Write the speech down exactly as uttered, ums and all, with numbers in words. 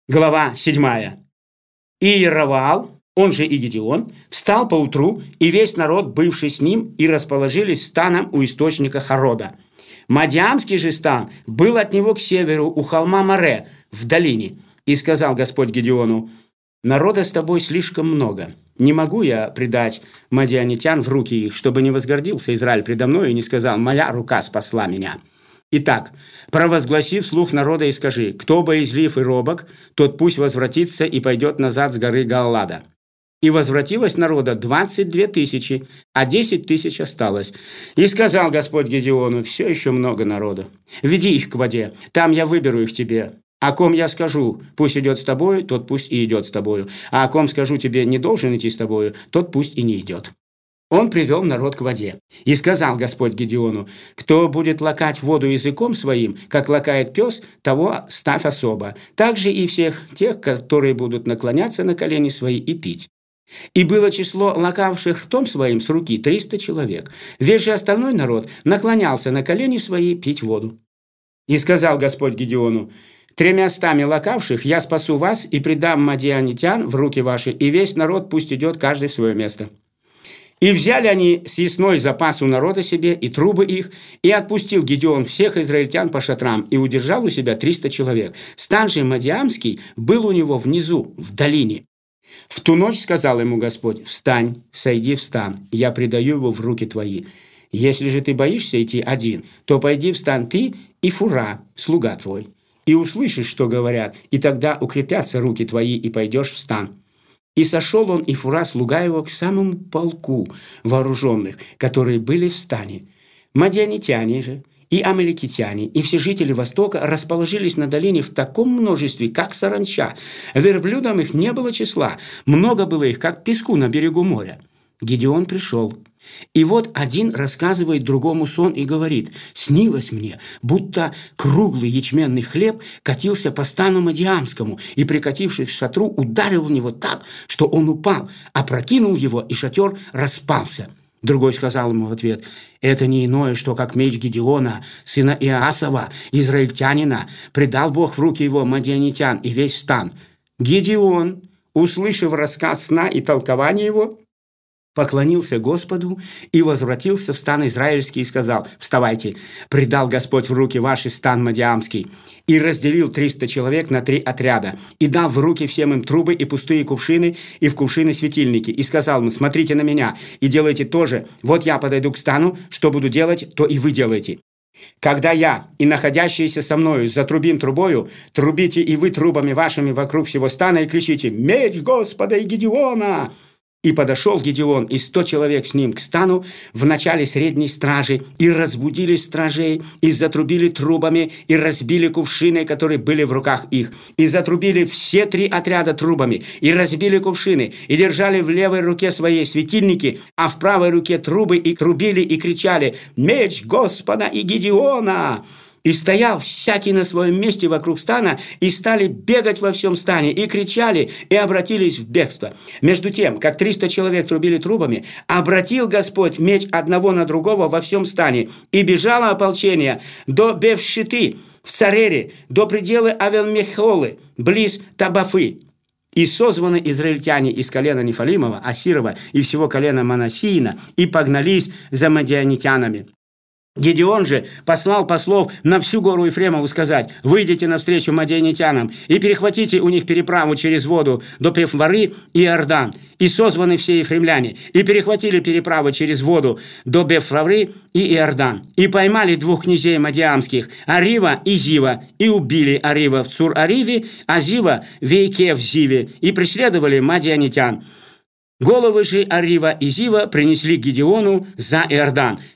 Глава седьмая. Иеровоам, он же и Гедеон, встал поутру, и весь народ, бывший с ним, и расположились станом у источника Харода. Мадиамский же стан был от него к северу, у холма Море, в долине. И сказал Господь Гедеону: «Народа с тобой слишком много. Не могу я предать мадианитян в руки их, чтобы не возгордился Израиль предо мной и не сказал: моя рука спасла меня». Итак, провозгласи вслух народа и скажи: кто боязлив и робок, тот пусть возвратится и пойдет назад с горы Галаада. И возвратилось народа двадцать две тысячи, а десять тысяч осталось. И сказал Господь Гедеону: все еще много народа. Веди их к воде, там я выберу их тебе. О ком я скажу: пусть идет с тобою, тот пусть и идет с тобою. А о ком скажу: тебе не должен идти с тобою, тот пусть и не идет. Он привел народ к воде. И сказал Господь Гедеону: кто будет лакать воду языком своим, как лакает пес, того ставь особо. Также и всех тех, которые будут наклоняться на колени свои и пить. И было число лакавших ртом своим с руки триста человек. Весь же остальной народ наклонялся на колени свои пить воду. И сказал Господь Гедеону: тремястами лакавших я спасу вас и предам мадианитян в руки ваши, и весь народ пусть идет каждый в свое место. И взяли они съестной запас у народа себе и трубы их, и отпустил Гедеон всех израильтян по шатрам, и удержал у себя триста человек. Стан же Мадиамский был у него внизу, в долине. В ту ночь сказал ему Господь: встань, сойди в стан, я предаю его в руки твои. Если же ты боишься идти один, то пойди в стан ты и Фура, слуга твой, и услышишь, что говорят, и тогда укрепятся руки твои, и пойдешь в стан. И сошел он и Фура, слуга его, к самому полку вооруженных, которые были в стане. Мадианитяне же и амаликитяне, и все жители Востока расположились на долине в таком множестве, как саранча. Верблюдам их не было числа, много было их, как песку на берегу моря. Гедеон пришел. И вот один рассказывает другому сон и говорит: «Снилось мне, будто круглый ячменный хлеб катился по стану Мадиамскому, и, прикатившись к шатру, ударил в него так, что он упал, опрокинул его, и шатер распался». Другой сказал ему в ответ: «Это не иное, что как меч Гедеона, сына Иоасова, израильтянина, предал Бог в руки его мадианитян и весь стан». Гедеон, услышав рассказ сна и толкование его, поклонился Господу и возвратился в стан израильский и сказал: «Вставайте, предал Господь в руки ваши стан Мадиамский». И разделил триста человек на три отряда, и дал в руки всем им трубы и пустые кувшины, и в кувшины светильники, и сказал им: «Смотрите на меня и делайте то же. Вот я подойду к стану, что буду делать, то и вы делаете. Когда я и находящиеся со мною затрубим трубою, трубите и вы трубами вашими вокруг всего стана и кричите: меч Господа и Гедеона!» И подошел Гедеон и сто человек с ним к стану в начале средней стражи, и разбудили стражей, и затрубили трубами, и разбили кувшины, которые были в руках их, и затрубили все три отряда трубами, и разбили кувшины, и держали в левой руке своей светильники, а в правой руке трубы, и трубили, и кричали: «Меч Господа и Гедеона!» И стоял всякий на своем месте вокруг стана, и стали бегать во всем стане, и кричали, и обратились в бегство. Между тем, как триста человек трубили трубами, обратил Господь меч одного на другого во всем стане, и бежало ополчение до Бевшиты в Царере, до пределы Авел-Мехолы, близ Табафы. И созваны израильтяне из колена Нефалимова, Асирова и всего колена Манассиина, и погнались за мадианитянами. Гедеон же послал послов на всю гору Ефремову сказать: «Выйдите навстречу мадианитянам и перехватите у них переправу через воду до Пефвары и Иордан». И созваны все ефремляне, и перехватили переправу через воду до Пефвары и Иордан, и поймали двух князей мадиамских, Арива и Зива, и убили Арива в Цур-Ариве, а Зива в Вейке в Зиве, и преследовали мадианитян. Головы же Арива и Зива принесли Гедеону за Иордан.